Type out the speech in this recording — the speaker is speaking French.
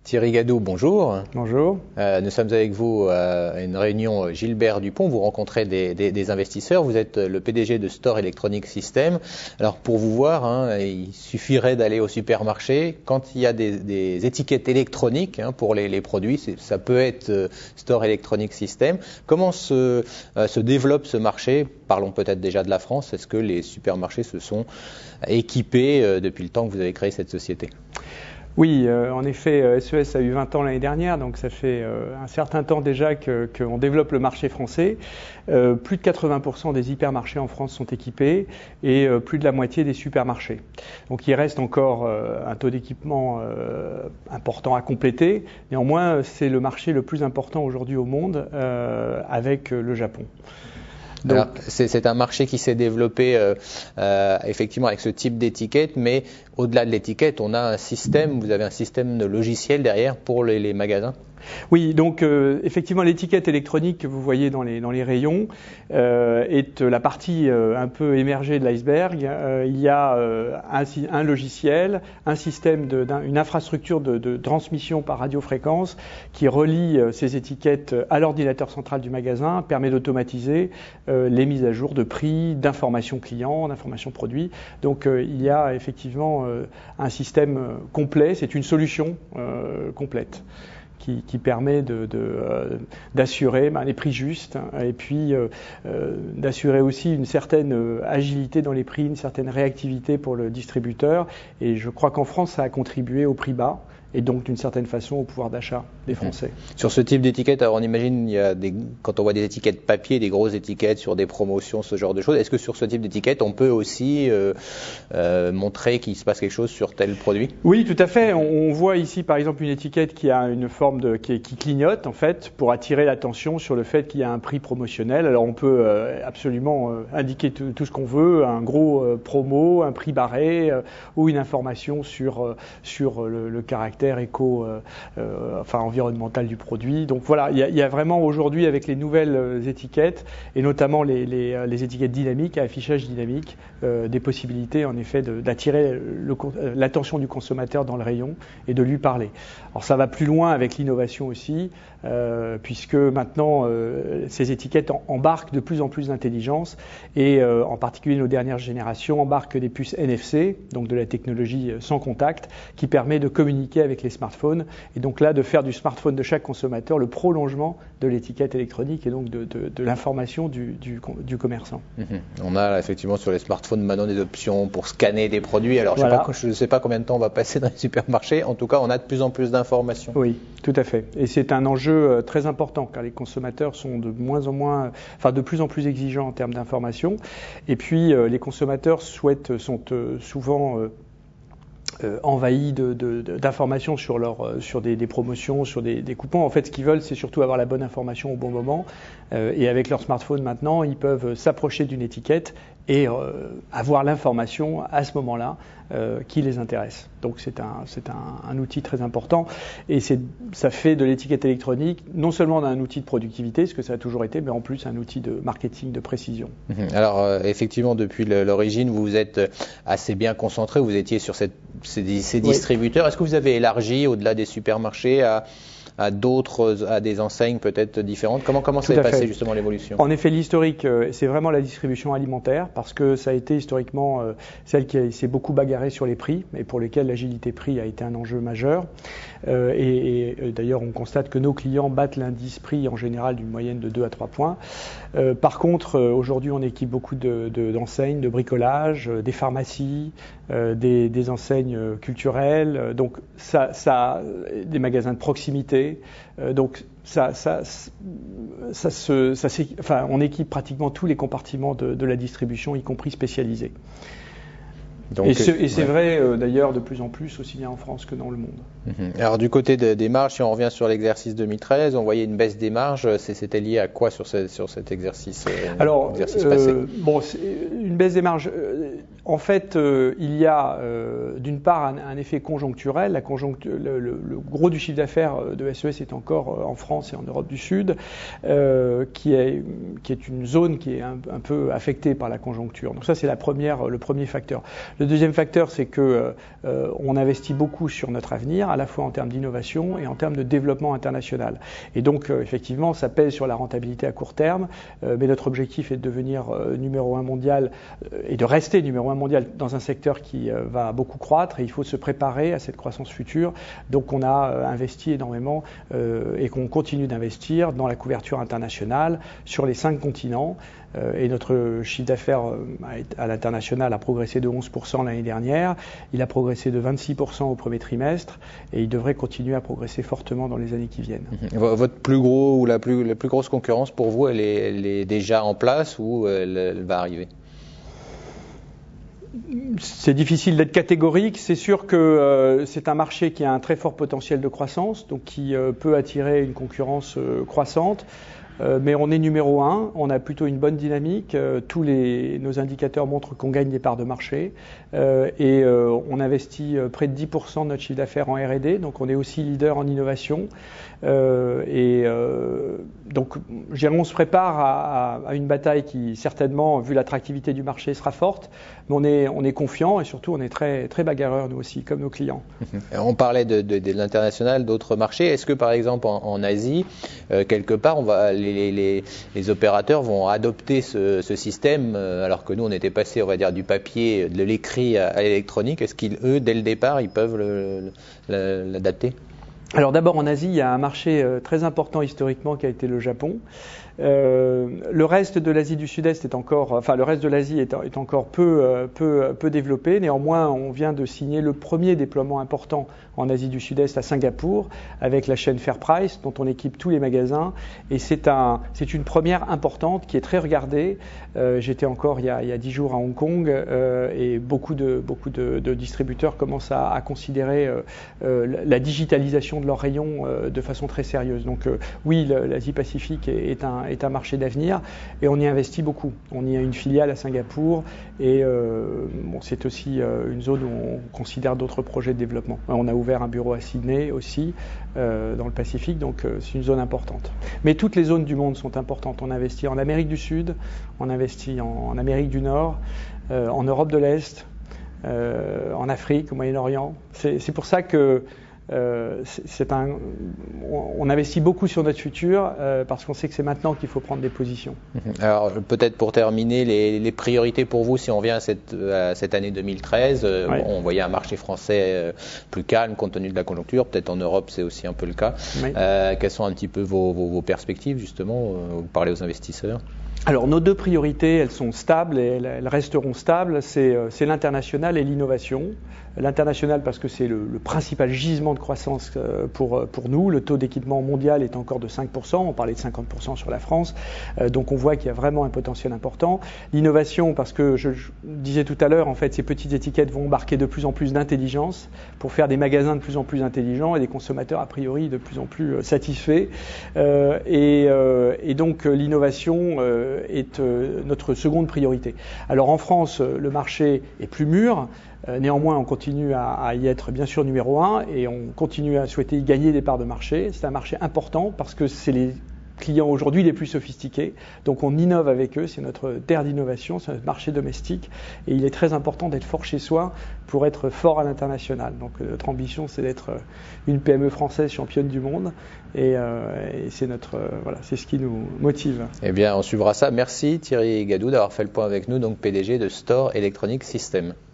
Thierry Gadot, bonjour. Bonjour. Nous sommes avec vous à une réunion Gilbert Dupont. Vous rencontrez des investisseurs. Vous êtes le PDG de Store Electronic Systems. Alors pour vous voir, il suffirait d'aller au supermarché. Quand il y a des étiquettes électroniques pour les produits, ça peut être Store Electronic Systems. Comment se développe ce marché? Parlons peut-être déjà de la France. Est-ce que les supermarchés se sont équipés depuis le temps que vous avez créé cette société? Oui, en effet, SES a eu 20 ans l'année dernière, donc ça fait un certain temps déjà qu'on développe le marché français. Plus de 80% des hypermarchés en France sont équipés et plus de la moitié des supermarchés. Donc il reste encore un taux d'équipement important à compléter. Néanmoins, c'est le marché le plus important aujourd'hui au monde avec le Japon. Donc, alors, c'est un marché qui s'est développé effectivement avec ce type d'étiquette, mais au-delà de l'étiquette, on a un système, vous avez un système de logiciel derrière pour les magasins? Oui, donc effectivement l'étiquette électronique que vous voyez dans les rayons est la partie un peu émergée de l'iceberg. Il y a un logiciel, un système, une infrastructure de transmission par radiofréquence qui relie ces étiquettes à l'ordinateur central du magasin, permet d'automatiser les mises à jour de prix, d'informations clients, d'informations produits. Donc il y a effectivement un système complet, c'est une solution complète qui permet d'assurer les prix justes et puis d'assurer aussi une certaine agilité dans les prix, une certaine réactivité pour le distributeur. Et je crois qu'en France, ça a contribué au prix bas et donc d'une certaine façon au pouvoir d'achat des Français. Sur ce type d'étiquette, alors on imagine, quand on voit des étiquettes papier, des grosses étiquettes sur des promotions, ce genre de choses, est-ce que sur ce type d'étiquette, on peut aussi montrer qu'il se passe quelque chose sur tel produit? Oui, tout à fait. On voit ici par exemple une étiquette qui a une forme qui clignote en fait pour attirer l'attention sur le fait qu'il y a un prix promotionnel. Alors on peut absolument indiquer tout ce qu'on veut, un gros promo, un prix barré ou une information sur le caractère environnemental du produit. Donc voilà, il y a vraiment aujourd'hui avec les nouvelles étiquettes et notamment les étiquettes dynamiques à affichage dynamique, des possibilités en effet d'attirer l'attention du consommateur dans le rayon et de lui parler. Alors ça va plus loin avec l'innovation aussi, puisque maintenant ces étiquettes embarquent de plus en plus d'intelligence et en particulier nos dernières générations embarquent des puces NFC, donc de la technologie sans contact, qui permet de communiquer avec les smartphones et donc là de faire du smartphone de chaque consommateur le prolongement de l'étiquette électronique et donc de l'information du commerçant. On a effectivement sur les smartphones maintenant des options pour scanner des produits. Alors je ne sais pas combien de temps on va passer dans les supermarchés. En tout cas, on a de plus en plus d'informations. Oui, tout à fait. Et c'est un enjeu très important car les consommateurs sont de plus en plus exigeants en termes d'information. Et puis les consommateurs sont souvent envahis d'informations sur des promotions, sur des coupons. En fait, ce qu'ils veulent, c'est surtout avoir la bonne information au bon moment. Et avec leur smartphone maintenant, ils peuvent s'approcher d'une étiquette et avoir l'information à ce moment-là qui les intéresse. Donc c'est un outil très important et ça fait de l'étiquette électronique non seulement un outil de productivité, ce que ça a toujours été, mais en plus un outil de marketing de précision. Alors effectivement, depuis l'origine, vous vous êtes assez bien concentré, vous étiez sur ces distributeurs. Est-ce que vous avez élargi au-delà des supermarchés à des enseignes peut-être différentes? Comment s'est passée justement l'évolution? En effet, l'historique, c'est vraiment la distribution alimentaire parce que ça a été historiquement celle qui s'est beaucoup bagarrée sur les prix et pour lesquels l'agilité prix a été un enjeu majeur. Et d'ailleurs, on constate que nos clients battent l'indice prix en général d'une moyenne de 2 à 3 points. Par contre, aujourd'hui, on équipe beaucoup d'enseignes, de bricolage, des pharmacies, des enseignes culturelles, donc des magasins de proximité. Donc on équipe pratiquement tous les compartiments de la distribution, y compris spécialisés. Donc, et c'est vrai d'ailleurs de plus en plus aussi bien en France que dans le monde. Alors du côté des marges, si on revient sur l'exercice 2013, on voyait une baisse des marges. C'était lié à quoi sur cet exercice? Alors, passé? une baisse des marges. En fait, il y a d'une part un effet conjoncturel. Le gros du chiffre d'affaires de SES est encore en France et en Europe du Sud, qui est une zone qui est un peu affectée par la conjoncture. Donc ça, c'est le premier facteur. Le deuxième facteur, c'est que on investit beaucoup sur notre avenir, à la fois en termes d'innovation et en termes de développement international. Et donc, effectivement, ça pèse sur la rentabilité à court terme, mais notre objectif est de devenir numéro 1 mondial et de rester numéro 1 mondial dans un secteur qui va beaucoup croître, et il faut se préparer à cette croissance future. Donc on a investi énormément et qu'on continue d'investir dans la couverture internationale sur les 5 continents. Et notre chiffre d'affaires à l'international a progressé de 11% l'année dernière, il a progressé de 26% au premier trimestre, et il devrait continuer à progresser fortement dans les années qui viennent. Votre plus gros ou la plus grosse concurrence pour vous, elle est déjà en place ou elle va arriver? C'est difficile d'être catégorique. C'est sûr que c'est un marché qui a un très fort potentiel de croissance, donc qui peut attirer une concurrence croissante. Mais on est numéro 1, on a plutôt une bonne dynamique, tous nos indicateurs montrent qu'on gagne des parts de marché, et on investit près de 10% de notre chiffre d'affaires en R&D, donc on est aussi leader en innovation, donc on se prépare à une bataille qui certainement, vu l'attractivité du marché, sera forte, mais on est confiant, et surtout on est très, très bagarreurs nous aussi, comme nos clients. On parlait de l'international, d'autres marchés. Est-ce que par exemple en Asie, quelque part, les opérateurs vont adopter ce système, alors que nous on était passé, on va dire, du papier, de l'écrit à l'électronique? Est-ce qu'eux, dès le départ, ils peuvent l'adapter? Alors d'abord, en Asie, il y a un marché très important historiquement qui a été le Japon. Le reste de l'Asie du Sud-Est le reste de l'Asie est encore peu développé. Néanmoins, on vient de signer le premier déploiement important en Asie du Sud-Est à Singapour avec la chaîne Fairprice, dont on équipe tous les magasins. Et c'est une première importante qui est très regardée. J'étais encore il y a 10 jours à Hong Kong, et beaucoup de distributeurs commencent à considérer la digitalisation de leurs rayons de façon très sérieuse. Donc oui, l'Asie-Pacifique est un marché d'avenir, et on y investit beaucoup. On y a une filiale à Singapour, et c'est aussi une zone où on considère d'autres projets de développement. On a ouvert un bureau à Sydney aussi, dans le Pacifique, donc c'est une zone importante. Mais toutes les zones du monde sont importantes. On investit en Amérique du Sud, on investit en Amérique du Nord, en Europe de l'Est, en Afrique, au Moyen-Orient. C'est pour ça que on investit beaucoup sur notre futur, parce qu'on sait que c'est maintenant qu'il faut prendre des positions. Alors peut-être pour terminer, les priorités pour vous, si on vient à cette année 2013, oui. On voyait un marché français plus calme compte tenu de la conjoncture, peut-être en Europe c'est aussi un peu le cas. Oui. Quelles sont un petit peu vos perspectives justement? Vous parlez aux investisseurs. Alors nos deux priorités, elles sont stables et elles resteront stables, c'est l'international et l'innovation. L'international parce que c'est le principal gisement de croissance pour nous. Le taux d'équipement mondial est encore de 5%, on parlait de 50% sur la France, donc on voit qu'il y a vraiment un potentiel important. L'innovation parce que je disais tout à l'heure, en fait ces petites étiquettes vont embarquer de plus en plus d'intelligence pour faire des magasins de plus en plus intelligents et des consommateurs a priori de plus en plus satisfaits. Et donc l'innovation est notre seconde priorité. Alors en France, le marché est plus mûr. Néanmoins, on continue à y être bien sûr numéro 1 et on continue à souhaiter y gagner des parts de marché. C'est un marché important parce que c'est les clients aujourd'hui les plus sophistiqués. Donc on innove avec eux, c'est notre terre d'innovation, c'est notre marché domestique et il est très important d'être fort chez soi pour être fort à l'international. Donc notre ambition c'est d'être une PME française championne du monde et c'est c'est ce qui nous motive. Eh bien on suivra ça. Merci Thierry Gadou d'avoir fait le point avec nous, donc PDG de Store Electronic Systems.